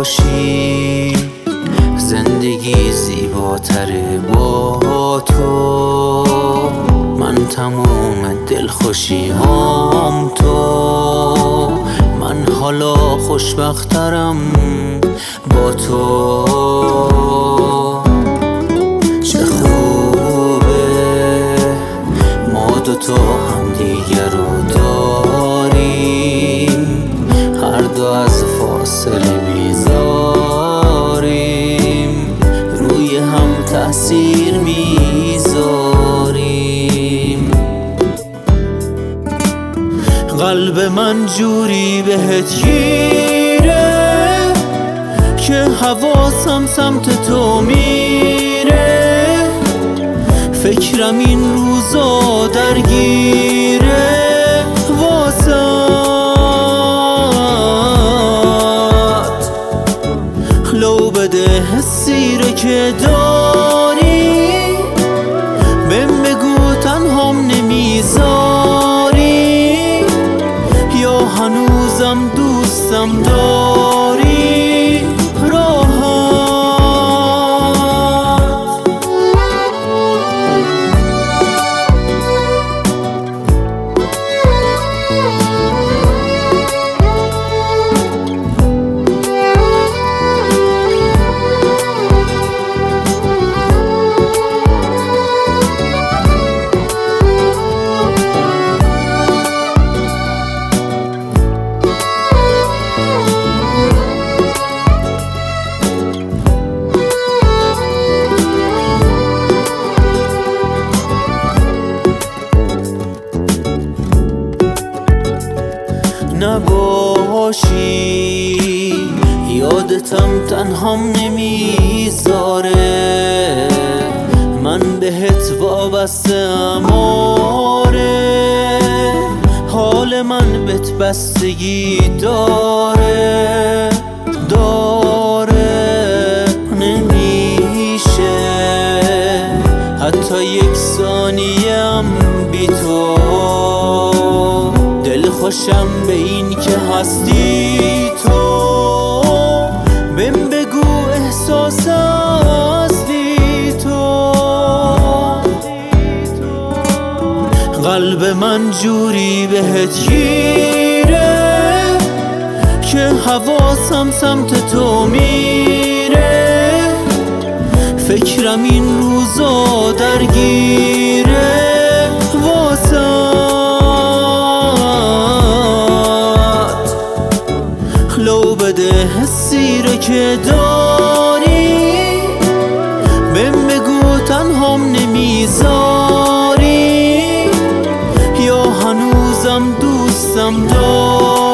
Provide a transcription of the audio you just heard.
باشی زندگی زیباتره با تو. من تموم دلخوشی هم تو، من حالا خوشبخترم با تو. چه خوبه ما دوتا هم دیگر رو داریم، هر دو از فاصله بیزاریم، روی هم تأثیر میذاریم. قلب من جوری بهت گیره که حواسم سمت تو میره، فکرم این روزا درگیره واسات. لو بده حسی رو که داری، بهم بگو تنهام نمیذاری یا هنوزم دوستم داری راحت. نباشی یادتم تنهام نمیذاره، من بهت وابسته اماره، حال من بهت بستگی داره نمیشه حتی یک ثانیه هم بی تو. دل خوشم به این که هستی تو، بهم بگو احساس هستی تو. قلب من جوری بهت گیره که حواسم سمت تو میره، فکرم این روزا درگیره واسات. لو بده حسی رو که داری، بهم بگو تنهام نمیذاری یا هنوزم دوستم داری